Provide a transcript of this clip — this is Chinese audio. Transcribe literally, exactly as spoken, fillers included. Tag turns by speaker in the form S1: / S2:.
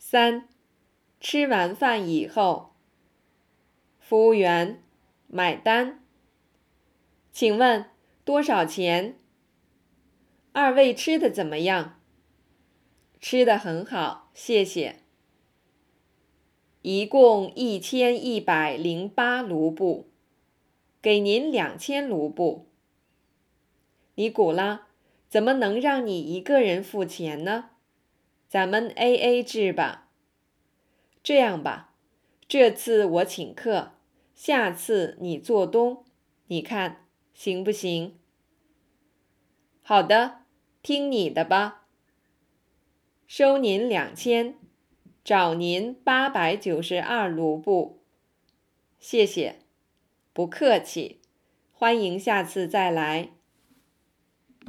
S1: 三、吃完饭以后，服务员，买单。请问多少钱？二位吃的怎么样？吃得很好，谢谢。一共一千一百零八卢布，给您两千卢布。尼古拉，怎么能让你一个人付钱呢？咱们 A A 制吧。这样吧，这次我请客，下次你做东，你看行不行？好的，听你的吧。收您两千，找您八百九十二卢布。谢谢，不客气，欢迎下次再来。